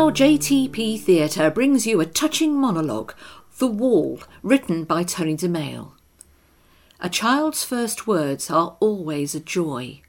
now JTP Theatre brings you a touching monologue, The Wall, written by Tony DeMail. A child's first words are always a joy.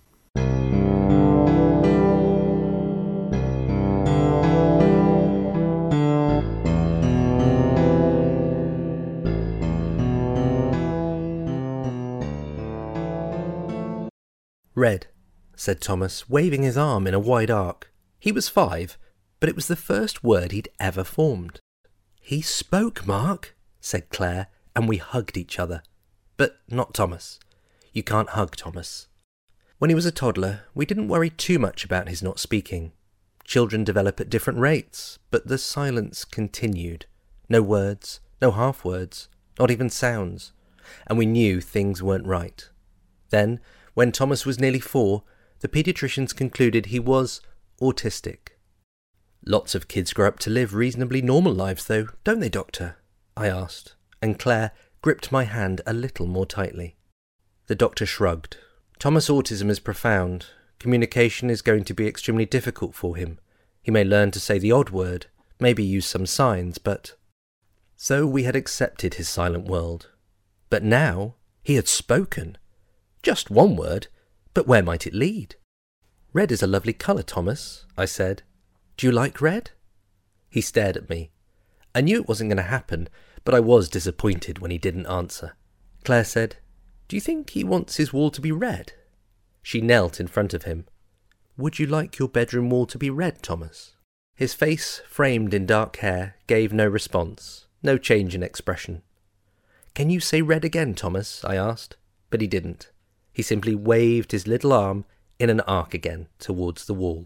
Red, said Thomas, waving his arm in a wide arc. He was 5, but it was the first word he'd ever formed. He spoke, Mark, said Claire, and we hugged each other. But not Thomas. You can't hug Thomas. When he was a toddler, we didn't worry too much about his not speaking. Children develop at different rates, but the silence continued. No words, no half words, not even sounds. And we knew things weren't right. Then, when Thomas was nearly 4, the paediatricians concluded he was autistic. Lots of kids grow up to live reasonably normal lives though, don't they, Doctor? I asked, and Claire gripped my hand a little more tightly. The doctor shrugged. Thomas' autism is profound. Communication is going to be extremely difficult for him. He may learn to say the odd word, maybe use some signs, but... So we had accepted his silent world. But now he had spoken. Just one word, but where might it lead? Red is a lovely colour, Thomas, I said. Do you like red? He stared at me. I knew it wasn't going to happen, but I was disappointed when he didn't answer. Claire said, Do you think he wants his wall to be red? She knelt in front of him. Would you like your bedroom wall to be red, Thomas? His face, framed in dark hair, gave no response, no change in expression. Can you say red again, Thomas? I asked, but he didn't. He simply waved his little arm in an arc again towards the wall.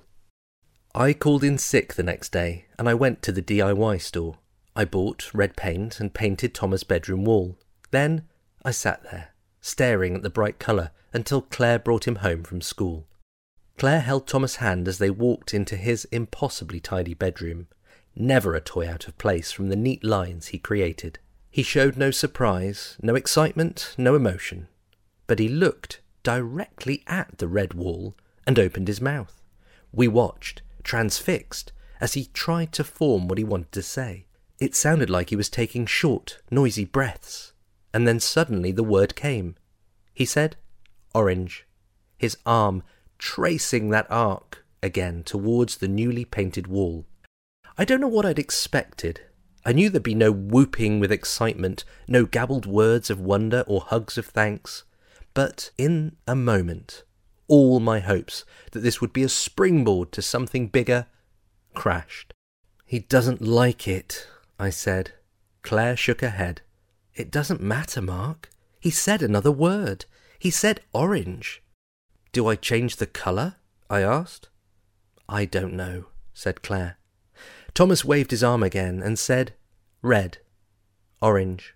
I called in sick the next day, and I went to the DIY store. I bought red paint and painted Thomas' bedroom wall. Then I sat there, staring at the bright colour, until Claire brought him home from school. Claire held Thomas' hand as they walked into his impossibly tidy bedroom, never a toy out of place from the neat lines he created. He showed no surprise, no excitement, no emotion. But he looked directly at the red wall and opened his mouth. We watched, transfixed, as he tried to form what he wanted to say. It sounded like he was taking short, noisy breaths. And then suddenly the word came. He said, orange, his arm tracing that arc again towards the newly painted wall. I don't know what I'd expected. I knew there'd be no whooping with excitement, no gabbled words of wonder or hugs of thanks. But in a moment, all my hopes that this would be a springboard to something bigger crashed. He doesn't like it, I said. Claire shook her head. It doesn't matter, Mark. He said another word. He said orange. Do I change the colour? I asked. I don't know, said Claire. Thomas waved his arm again and said, red, orange.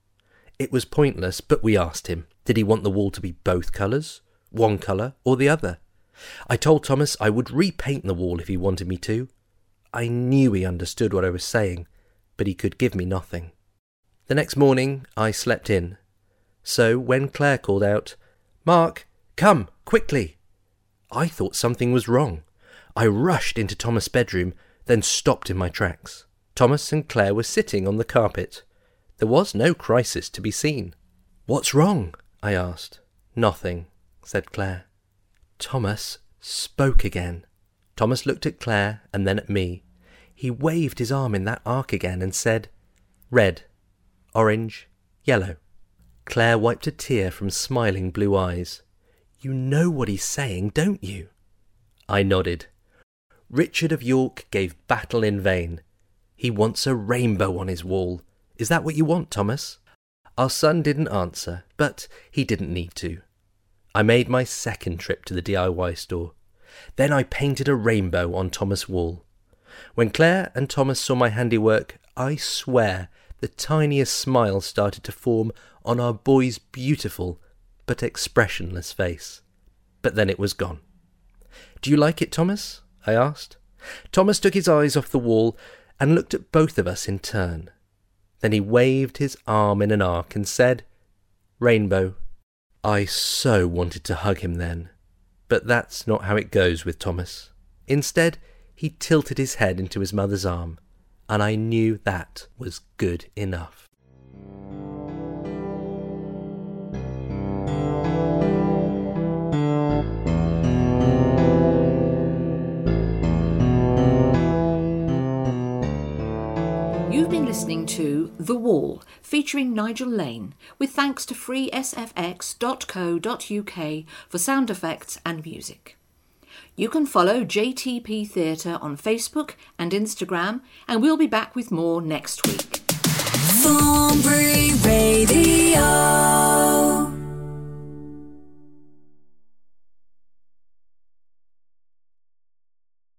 It was pointless, but we asked him. Did he want the wall to be both colours, one colour or the other? I told Thomas I would repaint the wall if he wanted me to. I knew he understood what I was saying, but he could give me nothing. The next morning I slept in. So when Claire called out, Mark, come, quickly! I thought something was wrong. I rushed into Thomas' bedroom, then stopped in my tracks. Thomas and Claire were sitting on the carpet. There was no crisis to be seen. What's wrong? I asked. Nothing, said Claire. Thomas spoke again. Thomas looked at Claire and then at me. He waved his arm in that arc again and said, red, orange, yellow. Claire wiped a tear from smiling blue eyes. You know what he's saying, don't you? I nodded. Richard of York gave battle in vain. He wants a rainbow on his wall. Is that what you want, Thomas? Our son didn't answer, but he didn't need to. I made my second trip to the DIY store. Then I painted a rainbow on Thomas' wall. When Claire and Thomas saw my handiwork, I swear the tiniest smile started to form on our boy's beautiful but expressionless face. But then it was gone. Do you like it, Thomas? I asked. Thomas took his eyes off the wall and looked at both of us in turn. Then he waved his arm in an arc and said, rainbow. I so wanted to hug him then, but that's not how it goes with Thomas. Instead, He tilted his head into his mother's arm, and I knew that was good enough. You've been listening to The Wall, featuring Nigel Lane, with thanks to freesfx.co.uk for sound effects and music. You can follow JTP Theatre on Facebook and Instagram, and we'll be back with more next week. Thornbury Radio.